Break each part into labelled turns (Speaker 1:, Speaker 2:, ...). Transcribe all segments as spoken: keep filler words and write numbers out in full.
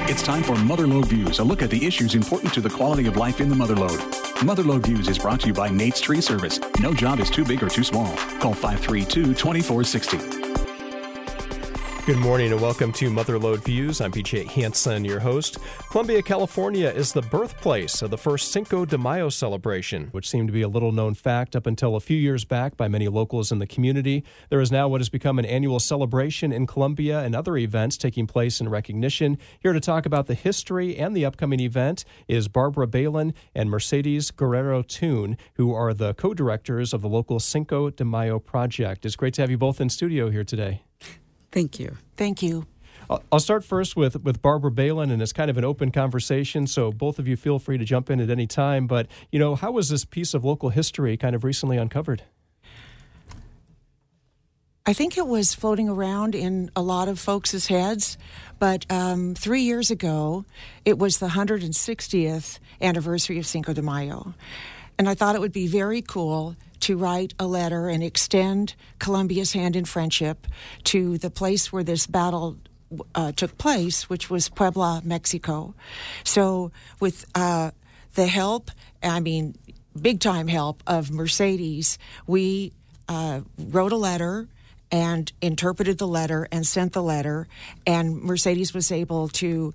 Speaker 1: It's time for Motherlode Views, a look at the issues important to the quality of life in the Motherlode. Motherlode Views is brought to you by Nate's Tree Service. No job is too big or too small. Call five three two, two four six zero.
Speaker 2: Good morning and welcome to Motherlode Views. I'm P J Hansen, your host. Columbia, California is the birthplace of the first Cinco de Mayo celebration, which seemed to be a little-known fact up until a few years back by many locals in the community. There is now what has become an annual celebration in Columbia and other events taking place in recognition. Here to talk about the history and the upcoming event is Barbara Balin and Mercedes Guerrero-Toon, who are the co-directors of the local Cinco de Mayo project. It's great to have you both in studio here today.
Speaker 3: Thank you.
Speaker 4: Thank you.
Speaker 2: I'll start first with, with Barbara Balin, and it's kind of an open conversation, so both of you feel free to jump in at any time. But, you know, how was this piece of local history kind of recently uncovered?
Speaker 4: I think it was floating around in a lot of folks' heads, but um, three years ago, it was the one hundred sixtieth anniversary of Cinco de Mayo. And I thought it would be very cool to write a letter and extend Columbia's hand in friendship to the place where this battle uh, took place, which was Puebla, Mexico. So with uh, the help, I mean, big-time help of Mercedes, we uh, wrote a letter and interpreted the letter and sent the letter, and Mercedes was able to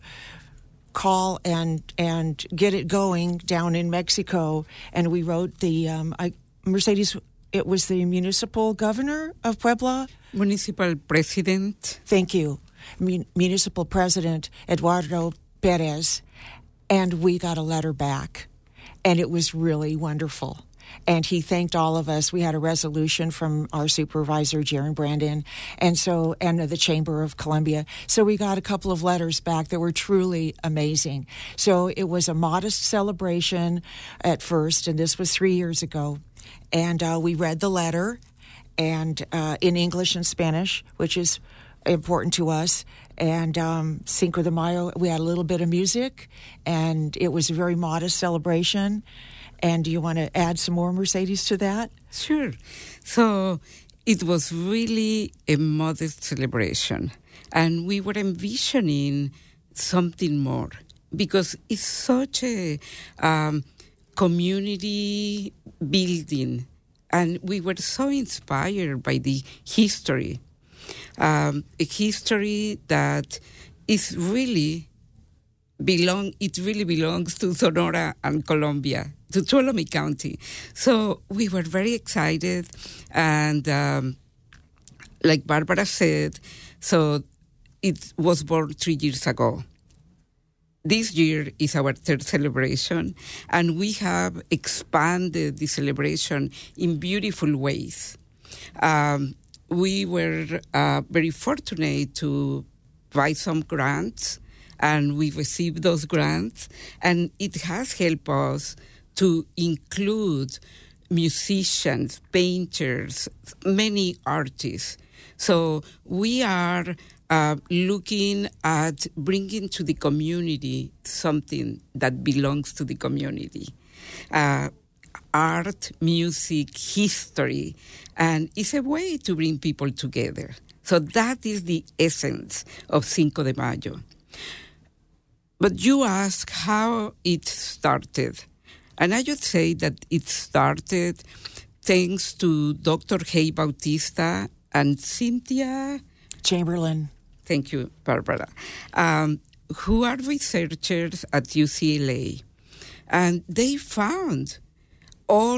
Speaker 4: call and and get it going down in Mexico. And we wrote the um, I, Mercedes. It was the municipal governor of Puebla,
Speaker 3: Municipal president.
Speaker 4: Thank you, Mun- municipal president Eduardo Perez, and we got a letter back, and it was really wonderful. And he thanked all of us. We had a resolution from our supervisor, Jaron Brandon, and so and the Chamber of Columbia. So we got a couple of letters back that were truly amazing. So it was a modest celebration at first, and this was three years ago. And uh, we read the letter, and uh, in English and Spanish, which is important to us. And um, Cinco de Mayo, we had a little bit of music, and it was a very modest celebration. And do you want to add some more, Mercedes, to that?
Speaker 3: Sure. So it was really a modest celebration. And we were envisioning something more because it's such a um, community building. And we were so inspired by the history, um, a history that is really belong. It really belongs to Sonora and Colombia, to Tuolumne County. So we were very excited, and um, like Barbara said, so it was born three years ago. This year is our third celebration, and we have expanded the celebration in beautiful ways. Um, we were uh, very fortunate to buy some grants, and we received those grants, and it has helped us to include musicians, painters, many artists. So we are uh, looking at bringing to the community something that belongs to the community. Uh, art, music, history, and it's a way to bring people together. So that is the essence of Cinco de Mayo. But you ask how it started. And I would say that it started thanks to Doctor Hey Bautista and Cynthia
Speaker 4: Chamberlain.
Speaker 3: Thank you, Barbara, um, who are researchers at U C L A. And they found all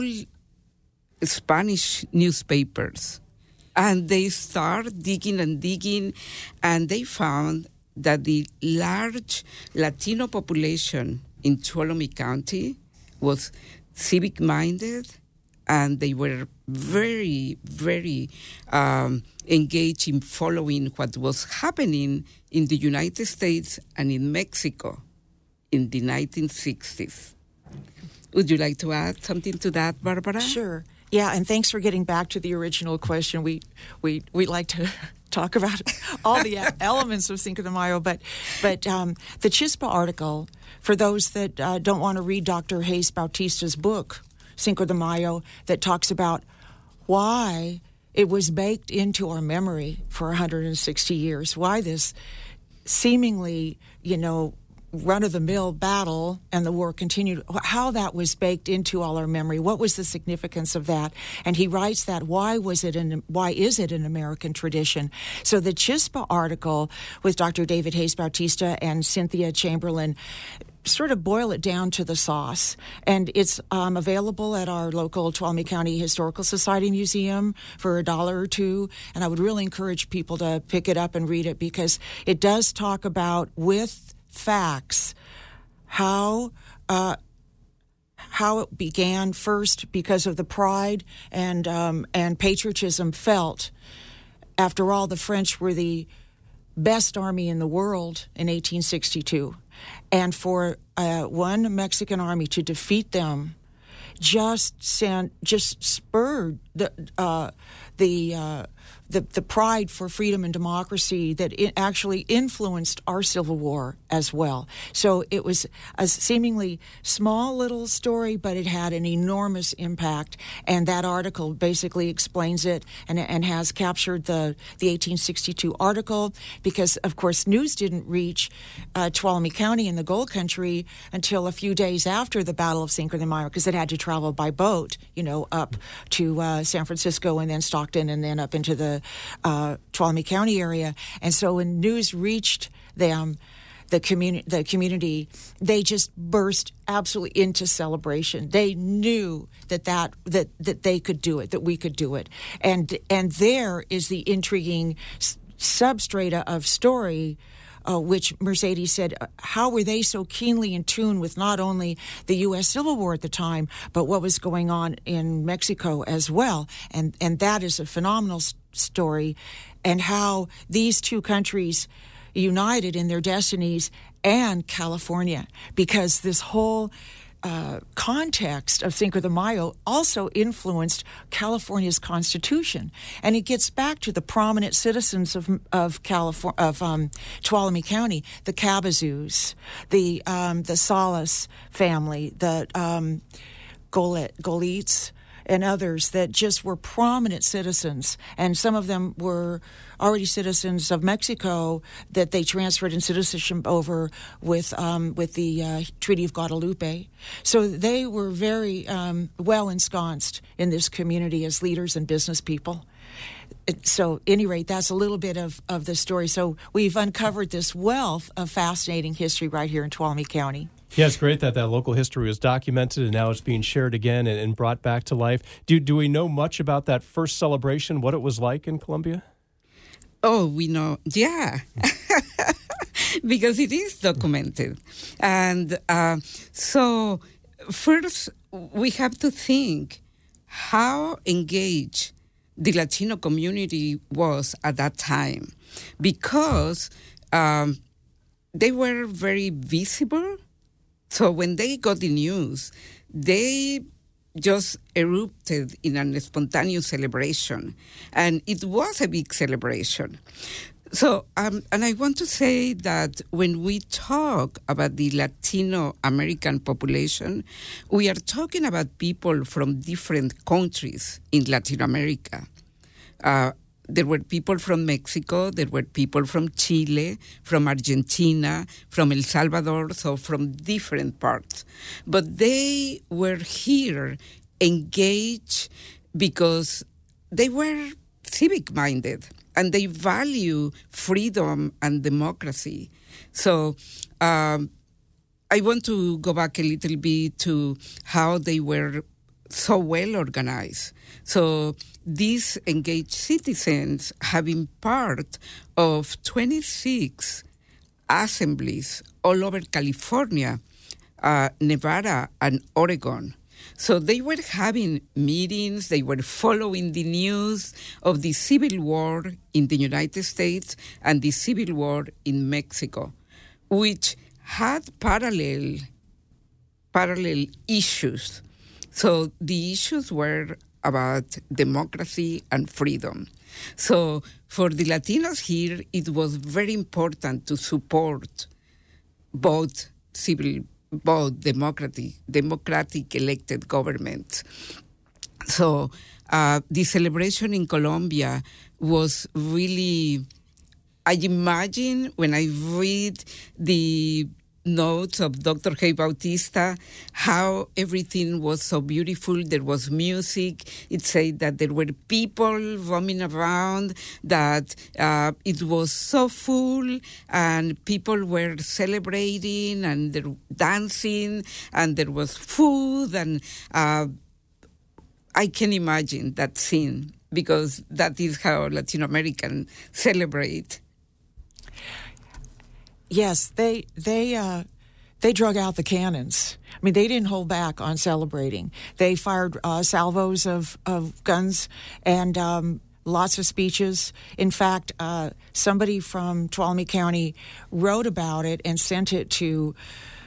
Speaker 3: Spanish newspapers. And they start digging and digging, and they found that the large Latino population in Tuolumne County was civic-minded, and they were very, very um, engaged in following what was happening in the United States and in Mexico in the nineteen sixties. Would you like to add something to that, Barbara?
Speaker 4: Sure. Yeah, and thanks for getting back to the original question. We we we like to talk about all the elements of Cinco de Mayo, but but um, the Chispa article, for those that uh, don't want to read Doctor Hayes Bautista's book, Cinco de Mayo, that talks about why it was baked into our memory for one hundred sixty years, why this seemingly, you know, run-of-the-mill battle and the war continued, how that was baked into all our memory. What was the significance of that? And he writes that, why was it an, why is it an American tradition? So the Chispa article with Doctor David Hayes Bautista and Cynthia Chamberlain sort of boil it down to the sauce. And it's um, available at our local Tuolumne County Historical Society Museum for a dollar or two. And I would really encourage people to pick it up and read it, because it does talk about, with facts, how uh, how it began, first because of the pride and um, and patriotism felt. After all, the French were the best army in the world in eighteen sixty-two. And for uh, one Mexican army to defeat them just sent, just spurred the uh, the, uh, the the pride for freedom and democracy that it actually influenced our Civil War as well. So it was a seemingly small little story, but it had an enormous impact. And that article basically explains it and, and has captured the, the eighteen sixty-two article, because, of course, news didn't reach uh, Tuolumne County in the Gold Country until a few days after the Battle of Cinco de Mayo, because it had to travel by boat, you know, up to uh, San Francisco and then Stockton and then up into the uh, Tuolumne County area. And so when news reached them, the community, the community, they just burst absolutely into celebration. They knew that that that that they could do it, that we could do it, and and there is the intriguing substrata of story. Uh, which Mercedes said, uh, how were they so keenly in tune with not only the U S Civil War at the time, but what was going on in Mexico as well? And and that is a phenomenal s- story, and how these two countries united in their destinies, and California, because this whole Uh, context of Cinco de Mayo also influenced California's constitution, and it gets back to the prominent citizens of of California, of um, Tuolumne County, the Cabazus, the um, the Salas family, the um, Golet, Golitz, and others that just were prominent citizens, and some of them were already citizens of Mexico that they transferred in citizenship over with um, with the uh, Treaty of Guadalupe. So they were very um, well ensconced in this community as leaders and business people. So, at any rate, that's a little bit of, of the story. So we've uncovered this wealth of fascinating history right here in Tuolumne County.
Speaker 2: Yeah, it's great that that local history was documented and now it's being shared again and, and brought back to life. Do do we know much about that first celebration, what it was like in Colombia?
Speaker 3: Oh, we know, yeah, because it is documented. And uh, so first we have to think how engaged the Latino community was at that time, because um, they were very visible. So when they got the news, they just erupted in a spontaneous celebration, and it was a big celebration. So, um, and I want to say that when we talk about the Latino American population, we are talking about people from different countries in Latin America. Uh, There were people from Mexico, there were people from Chile, from Argentina, from El Salvador, so from different parts. But they were here engaged because they were civic-minded and they value freedom and democracy. So um, I want to go back a little bit to how they were so well organized. So these engaged citizens have been part of twenty-six assemblies all over California, uh, Nevada, and Oregon. So they were having meetings, they were following the news of the Civil War in the United States and the Civil War in Mexico, which had parallel, parallel issues. So the issues were about democracy and freedom. So for the Latinos here, it was very important to support both civil, both democratic, democratic elected governments. So uh, the celebration in Colombia was really, I imagine when I read the notes of Doctor Hey Bautista, how everything was so beautiful. There was music. It said that there were people roaming around, that uh, it was so full, and people were celebrating, and they were dancing, and there was food, and uh, I can imagine that scene, because that is how Latin Americans celebrate.
Speaker 4: Yes, they they uh, they drug out the cannons. I mean, they didn't hold back on celebrating. They fired uh, salvos of, of guns and um, lots of speeches. In fact, uh, somebody from Tuolumne County wrote about it and sent it to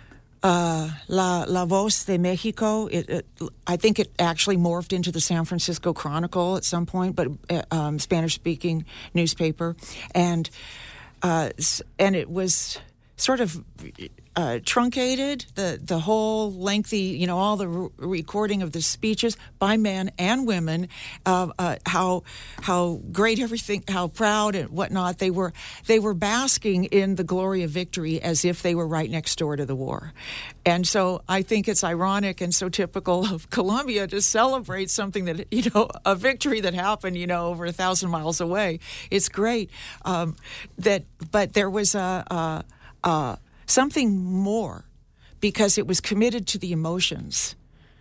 Speaker 4: Uh, La, La Voz de Mexico. It, it, I think it actually morphed into the San Francisco Chronicle at some point, but uh, um, Spanish-speaking newspaper, and uh, and it was sort of uh, truncated, the the whole lengthy, you know, all the re- recording of the speeches by men and women, uh, uh, how how great everything, how proud and whatnot they were. They were basking in the glory of victory as if they were right next door to the war. And so I think it's ironic and so typical of Colombia to celebrate something that, you know, a victory that happened, you know, over a thousand miles away. It's great. Um, that, but there was a, a, a something more, because it was committed to the emotions,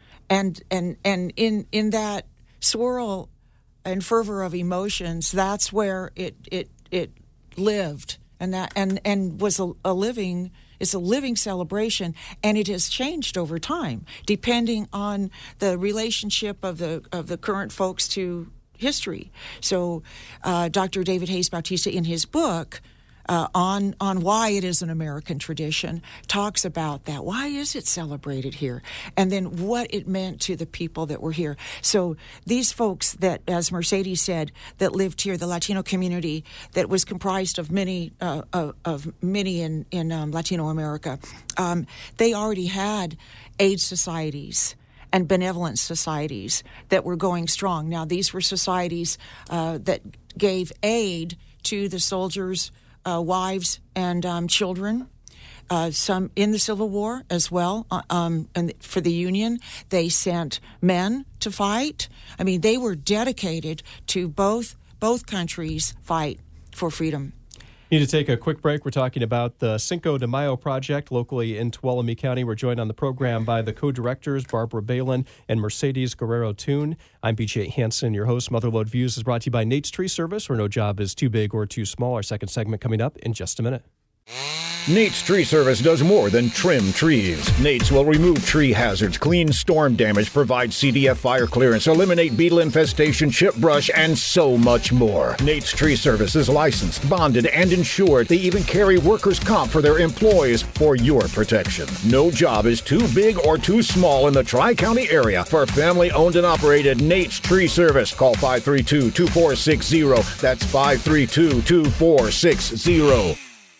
Speaker 4: and and and in in that swirl and fervor of emotions, that's where it it it lived, and that and and was a, a living it's a living celebration, and it has changed over time depending on the relationship of the of the current folks to history. So, uh, Doctor David Hayes Bautista, in his book, Uh, on on why it is an American tradition, talks about that. Why is it celebrated here? And then what it meant to the people that were here. So these folks that, as Mercedes said, that lived here, the Latino community that was comprised of many uh, of, of many in in um, Latino America, um, they already had aid societies and benevolent societies that were going strong. Now, these were societies uh, that gave aid to the soldiers' Uh, wives and um, children, uh, some in the Civil War as well. Uh, um, and for the Union, they sent men to fight. I mean, they were dedicated to both both countries' fight for freedom.
Speaker 2: Need to take a quick break. We're talking about the Cinco de Mayo project locally in Tuolumne County. We're joined on the program by the co-directors, Barbara Balin and Mercedes Guerrero-Toon. I'm B J Hansen, your host. Motherlode Views is brought to you by Nate's Tree Service, where no job is too big or too small. Our second segment coming up in just a minute.
Speaker 5: Nate's Tree Service does more than trim trees. Nate's will remove tree hazards, clean storm damage, provide C D F fire clearance, eliminate beetle infestation, chip brush, and so much more. Nate's Tree Service is licensed, bonded, and insured. They even carry workers' comp for their employees for your protection. No job is too big or too small in the Tri-County area for family-owned and operated Nate's Tree Service. Call five three two, two four six zero. That's five three two, two four six zero.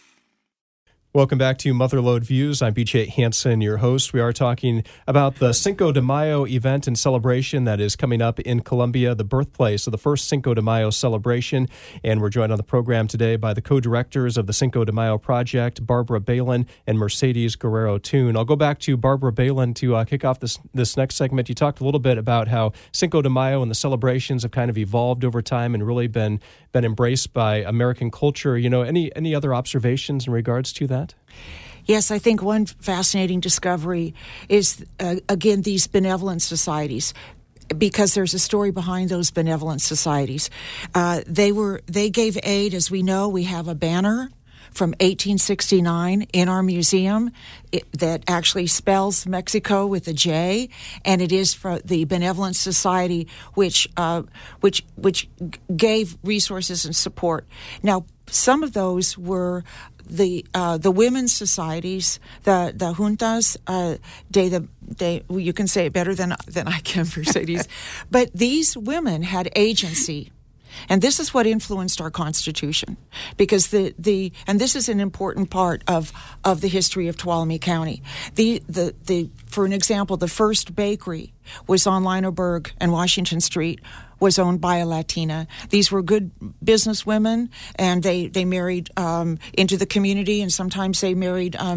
Speaker 2: Welcome back to Motherlode Views. I'm B J Hansen, your host. We are talking about the Cinco de Mayo event and celebration that is coming up in Colombia, the birthplace of the first Cinco de Mayo celebration. And we're joined on the program today by the co-directors of the Cinco de Mayo project, Barbara Balin and Mercedes Guerrero-Toon. I'll go back to Barbara Balin to uh, kick off this this next segment. You talked a little bit about how Cinco de Mayo and the celebrations have kind of evolved over time and really been been embraced by American culture. You know, any any other observations in regards to that?
Speaker 4: Yes, I think one fascinating discovery is, uh, again, these benevolent societies, because there's a story behind those benevolent societies. Uh, they were they gave aid, as we know. We have a banner from eighteen sixty-nine in our museum it, that actually spells Mexico with a J, and it is for the Benevolent Society, which uh, which which gave resources and support. Now, some of those were the uh, the women's societies, the the juntas. Uh, de the they well, you can say it better than than I can, Mercedes, but these women had agency. And this is what influenced our Constitution, because the, the and this is an important part of, of the history of Tuolumne County. The, the the for an example, the first bakery was on Lineberg and Washington Street, was owned by a Latina. These were good business women, and they they married um, into the community, and sometimes they married um,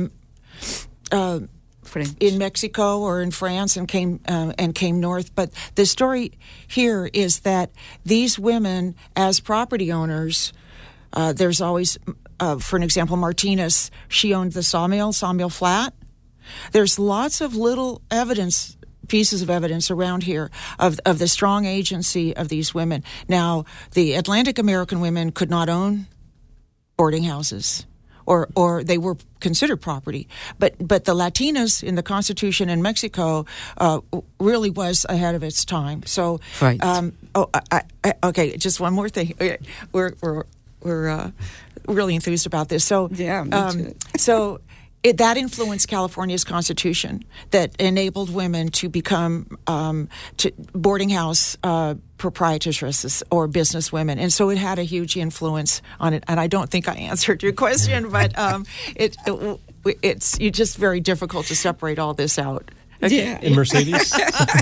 Speaker 4: uh, in Mexico or in France and came uh, and came north. But the story here is that these women, as property owners, uh, there's always, uh, for an example, Martinez, she owned the sawmill, Sawmill Flat. There's lots of little evidence, pieces of evidence around here of of the strong agency of these women. Now, the Atlantic American women could not own boarding houses, or or they were considered property. But but the Latinas in the Constitution in Mexico uh, really was ahead of its time. So,
Speaker 3: right.
Speaker 4: um, oh, I, I, okay, just one more thing. We're we're we're uh, really enthused about this. So
Speaker 3: yeah, me
Speaker 4: um,
Speaker 3: too.
Speaker 4: so. It, that influenced California's constitution that enabled women to become um, to boarding house uh, proprietresses or business women. And so it had a huge influence on it. And I don't think I answered your question, but um, it, it it's it's just very difficult to separate all this out.
Speaker 3: Okay. Yeah.
Speaker 2: And Mercedes?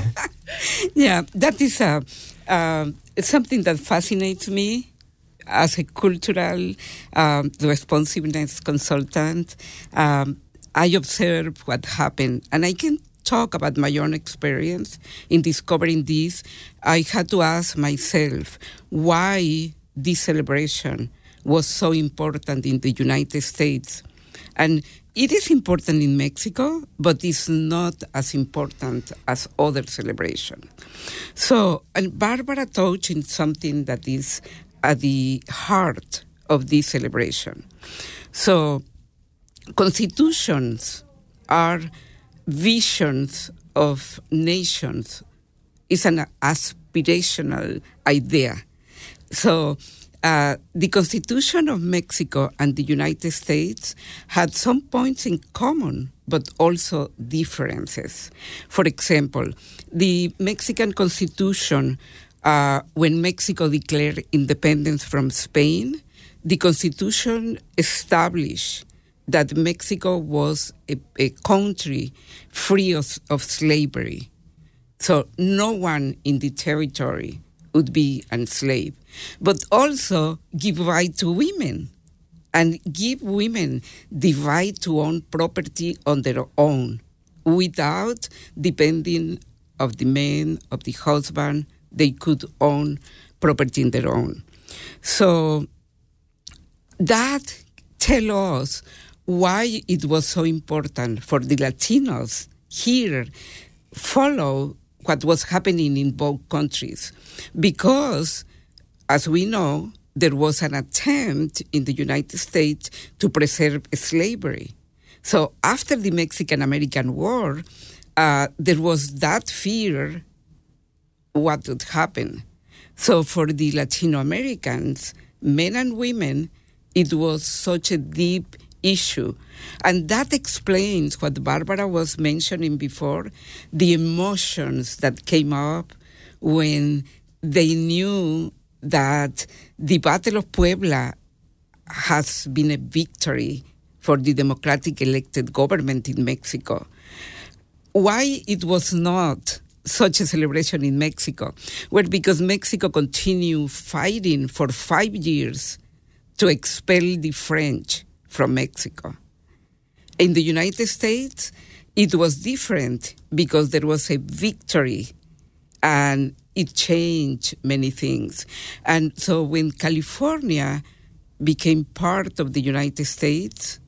Speaker 3: Yeah, that is uh, uh, it's something that fascinates me. As a cultural um, responsiveness consultant, um, I observe what happened, and I can talk about my own experience in discovering this. I had to ask myself why this celebration was so important in the United States. And it is important in Mexico, but it's not as important as other celebrations. So, and Barbara touched on something that is at the heart of this celebration. So, constitutions are visions of nations. It's an aspirational idea. So, uh, the Constitution of Mexico and the United States had some points in common, but also differences. For example, the Mexican Constitution, Uh, when Mexico declared independence from Spain, the Constitution established that Mexico was a, a country free of, of slavery. So no one in the territory would be enslaved. But also give right to women and give women the right to own property on their own without depending of the man, of the husband. They could own property in their own. So that tells us why it was so important for the Latinos here follow what was happening in both countries. Because, as we know, there was an attempt in the United States to preserve slavery. So after the Mexican-American War, uh, there was that fear what would happen. So for the Latino Americans, men and women, it was such a deep issue. And that explains what Barbara was mentioning before, the emotions that came up when they knew that the Battle of Puebla has been a victory for the democratic elected government in Mexico. Why it was not such a celebration in Mexico? Well, because Mexico continued fighting for five years to expel the French from Mexico. In the United States, it was different because there was a victory and it changed many things. And so when California became part of the United States,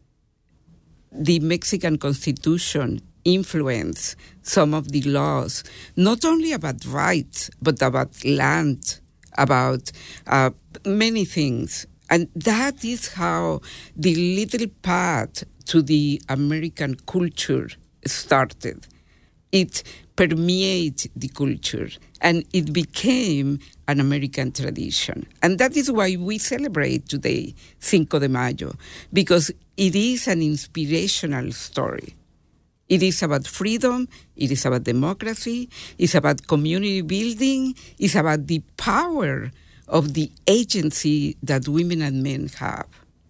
Speaker 3: the Mexican Constitution influenced some of the laws, not only about rights, but about land, about uh, many things. And that is how the little path to the American culture started. It permeated the culture, and it became an American tradition. And that is why we celebrate today Cinco de Mayo, because it is an inspirational story. It is about freedom, it is about democracy, it's about community building, it's about the power of the agency that women and men have.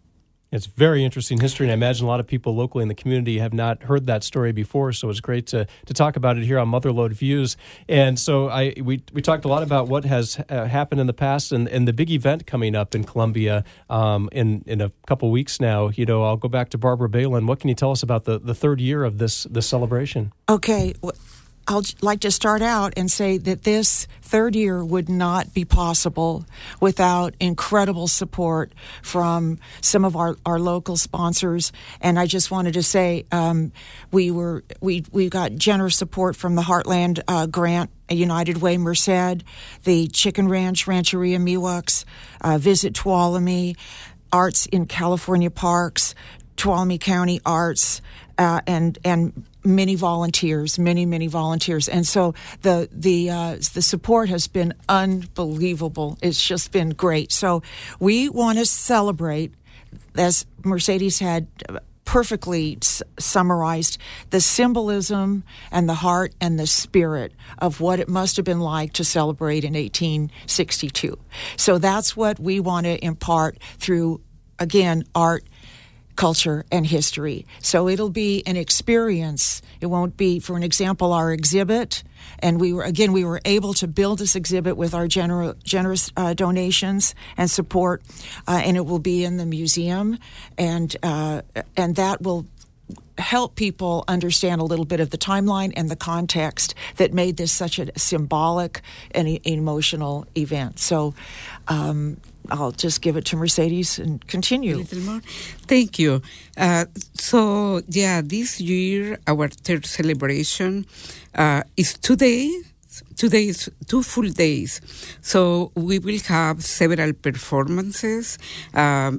Speaker 2: It's very interesting history, and I imagine a lot of people locally in the community have not heard that story before, so it's great to to talk about it here on Motherlode Views. And so I we we talked a lot about what has uh, happened in the past and, and the big event coming up in Columbia um, in, in a couple weeks now. You know, I'll go back to Barbara Balin. What can you tell us about the, the third year of this, this celebration?
Speaker 4: Okay, I'll like to start out and say that this third year would not be possible without incredible support from some of our, our local sponsors. And I just wanted to say um, we were we we got generous support from the Heartland uh, Grant, United Way Merced, the Chicken Ranch, Rancheria Miwok's, uh, Visit Tuolumne, Arts in California Parks, Tuolumne County Arts, uh, and and many volunteers, many many volunteers, and so the the uh, the support has been unbelievable. It's just been great. So we want to celebrate, as Mercedes had perfectly s- summarized, the symbolism and the heart and the spirit of what it must have been like to celebrate in eighteen sixty-two. So that's what we want to impart through, again, art, culture, and history. So it'll be an experience. It won't be, for an example, our exhibit. And we were, again, we were able to build this exhibit with our gener- generous uh, donations and support, uh, and it will be in the museum, and uh, and that will help people understand a little bit of the timeline and the context that made this such a symbolic and e- emotional event. So um, I'll just give it to Mercedes and continue.
Speaker 3: A little more. Thank you. Uh, so, yeah, this year, our third celebration uh, is today. Two days, two full days. So we will have several performances, uh,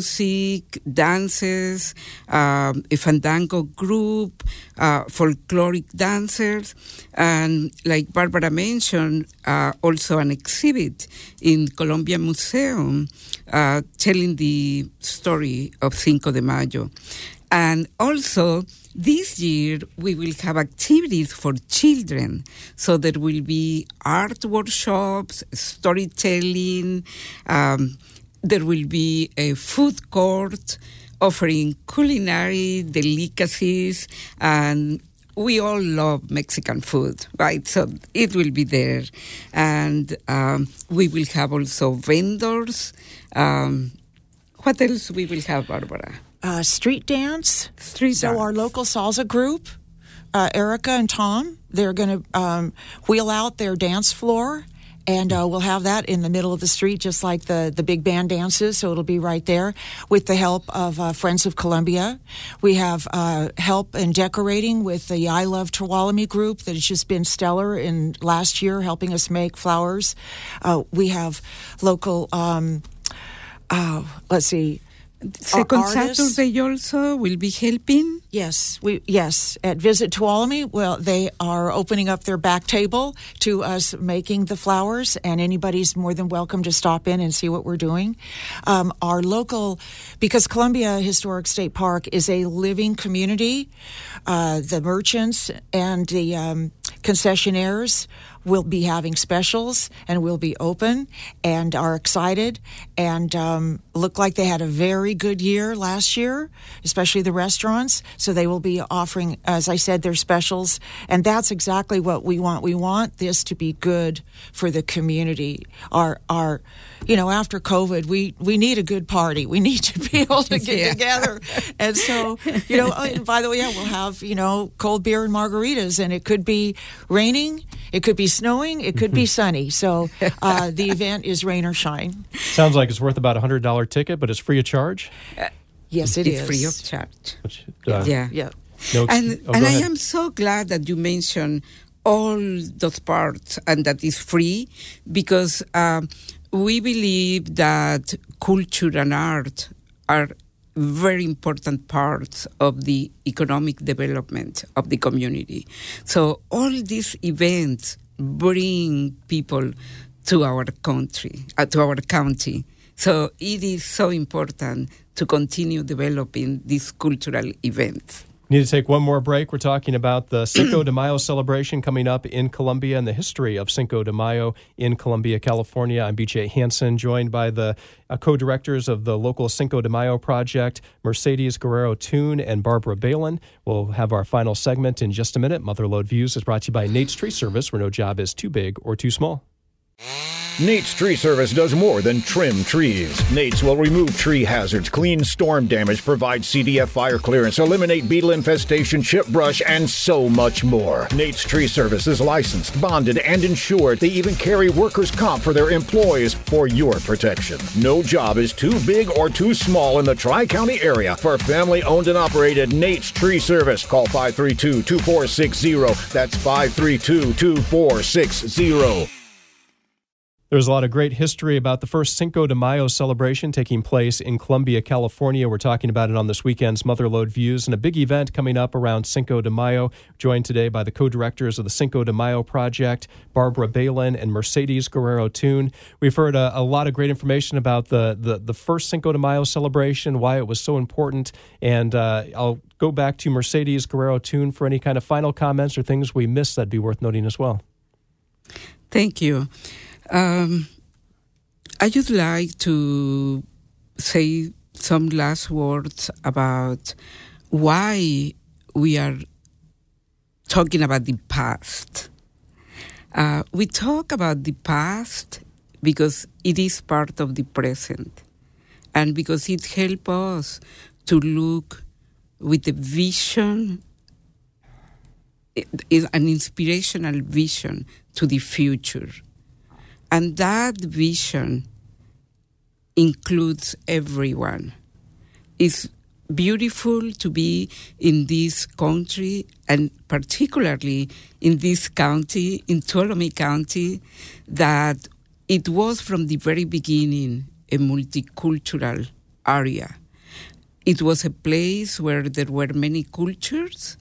Speaker 3: music, dances, um, a fandango group, uh, folkloric dancers, and like Barbara mentioned, uh, also an exhibit in Columbia Museum uh, telling the story of Cinco de Mayo. And also, this year, we will have activities for children. So there will be art workshops, storytelling, um, there will be a food court offering culinary delicacies, and we all love Mexican food, right? So it will be there. And um, we will have also vendors. Um, what else we will have, Barbara?
Speaker 4: Uh, street dance.
Speaker 3: Street
Speaker 4: so
Speaker 3: dance.
Speaker 4: our local salsa group, uh, Erica and Tom, they're going to um, wheel out their dance floor, and uh, we'll have that in the middle of the street, just like the, the big band dances, so it'll be right there, with the help of uh, Friends of Columbia. We have uh, help in decorating with the I Love Tuolumne group that has just been stellar in last year, helping us make flowers. Uh, we have local, um, uh, let's see,
Speaker 3: Second
Speaker 4: artists.
Speaker 3: Saturday also will be helping.
Speaker 4: Yes, we yes at Visit Tuolumne. Well, they are opening up their back table to us making the flowers, and anybody's more than welcome to stop in and see what we're doing. Um, our local, because Columbia Historic State Park is a living community, uh, the merchants and the um, concessionaires will be having specials, and we'll be open and are excited and um, look like they had a very good year last year, especially the restaurants. So they will be offering, as I said, their specials. And that's exactly what we want. We want this to be good for the community. Our, our, you know, after COVID, we, we need a good party. We need to be able to get
Speaker 3: Yeah.
Speaker 4: together. And so, you know, and by the way, yeah, we'll have, you know, cold beer and margaritas, and it could be raining, it could be snowing, it could be sunny. So uh, the event is rain or shine.
Speaker 2: Sounds like it's worth about a one hundred dollars ticket, but it's free of charge?
Speaker 4: Yes, it
Speaker 3: it's
Speaker 4: is.
Speaker 3: free of charge.
Speaker 2: Which, uh,
Speaker 3: Yeah.
Speaker 4: Yeah.
Speaker 2: No ex-
Speaker 3: And,
Speaker 2: oh,
Speaker 3: and
Speaker 2: go
Speaker 3: I
Speaker 2: ahead.
Speaker 3: am so glad that you mentioned all those parts and that is free, because um, we believe that culture and art are very important parts of the economic development of the community. So all these events bring people to our country, uh, to our county. So it is so important to continue developing these cultural events.
Speaker 2: Need to take one more break. We're talking about the Cinco de Mayo celebration coming up in Colombia and the history of Cinco de Mayo in Colombia, California. I'm B J Hansen, joined by the uh, co-directors of the local Cinco de Mayo project, Mercedes Guerrero-Toon and Barbara Balin. We'll have our final segment in just a minute. Motherlode Views is brought to you by Nate's Tree Service, where no job is too big or too small.
Speaker 5: Nate's Tree Service does more than trim trees. Nate's will remove tree hazards, clean storm damage, provide C D F fire clearance, eliminate beetle infestation, chip brush, and so much more. Nate's Tree Service is licensed, bonded, and insured. They even carry workers' comp for their employees for your protection. No job is too big or too small in the Tri-County area for family-owned and operated Nate's Tree Service. Call five three two, two four six zero. That's five three two, two four six zero.
Speaker 2: There's a lot of great history about the first Cinco de Mayo celebration taking place in Colombia, California. We're talking about it on this weekend's Motherlode Views, and a big event coming up around Cinco de Mayo. Joined today by the co-directors of the Cinco de Mayo project, Barbara Balin and Mercedes Guerrero-Toon. We've heard a, a lot of great information about the, the, the first Cinco de Mayo celebration, why it was so important, and uh, I'll go back to Mercedes Guerrero-Toon for any kind of final comments or things we missed that'd be worth noting as well.
Speaker 3: Thank you. Um, I would like to say some last words about why we are talking about the past. Uh, we talk about the past because it is part of the present and because it helps us to look with a vision, an inspirational vision to the future. And that vision includes everyone. It's beautiful to be in this country, and particularly in this county, in Tuolumne County, that it was from the very beginning a multicultural area. It was a place where there were many cultures,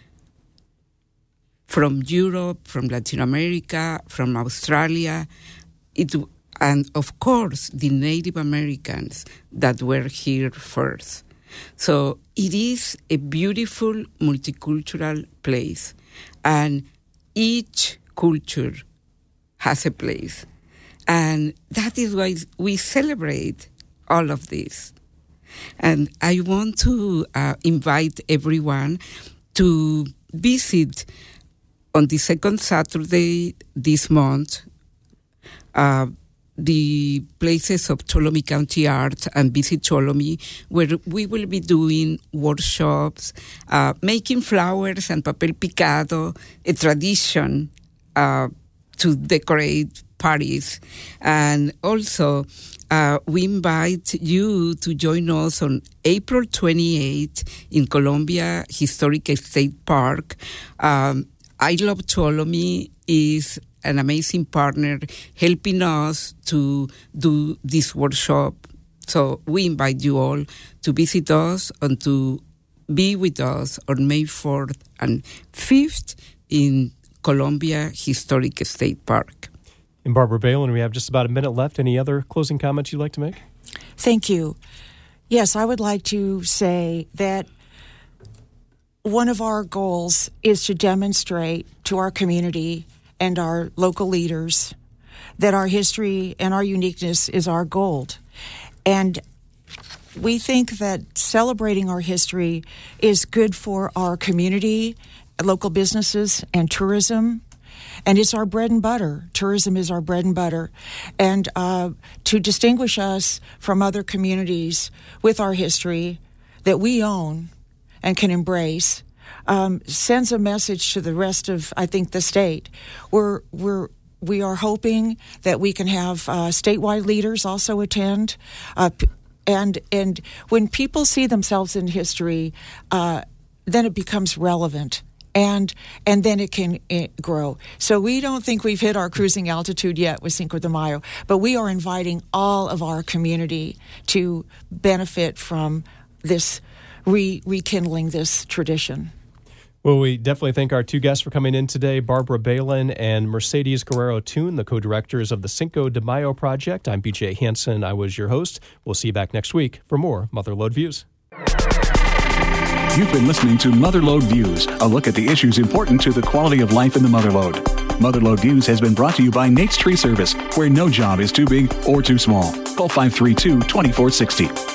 Speaker 3: from Europe, from Latin America, from Australia, it, and of course the Native Americans that were here first. So it is a beautiful multicultural place, and each culture has a place. And that is why we celebrate all of this. And I want to uh, invite everyone to visit on the second Saturday this month, uh, the places of Tuolumne County Art and Visit Tuolumne, where we will be doing workshops, uh, making flowers and papel picado, a tradition uh, to decorate parties. And also, uh, we invite you to join us on April twenty-eighth in Columbia Historic State Park. Um, I Love Tuolumne is an amazing partner helping us to do this workshop. So we invite you all to visit us and to be with us on May fourth and fifth in Columbia Historic State Park.
Speaker 2: And Barbara Balin, we have just about a minute left. Any other closing comments you'd like to make?
Speaker 4: Thank you. Yes, I would like to say that one of our goals is to demonstrate to our community and our local leaders that our history and our uniqueness is our gold. And we think that celebrating our history is good for our community, local businesses, and tourism. And it's our bread and butter. Tourism is our bread and butter. And uh, to distinguish us from other communities with our history that we own and can embrace, um, sends a message to the rest of, I think, the state. We're we're we are hoping that we can have uh, statewide leaders also attend, uh, and and when people see themselves in history, uh, then it becomes relevant. And and then it can it grow. So we don't think we've hit our cruising altitude yet with Cinco de Mayo, but we are inviting all of our community to benefit from this re- rekindling this tradition.
Speaker 2: Well, we definitely thank our two guests for coming in today, Barbara Balin and Mercedes Guerrero-Toon, the co-directors of the Cinco de Mayo Project. I'm B J Hansen. I was your host. We'll see you back next week for more Motherlode Views.
Speaker 1: You've been listening to Motherlode Views, a look at the issues important to the quality of life in the motherlode. Motherlode Views has been brought to you by Nate's Tree Service, where no job is too big or too small. Call five three two, two four six zero.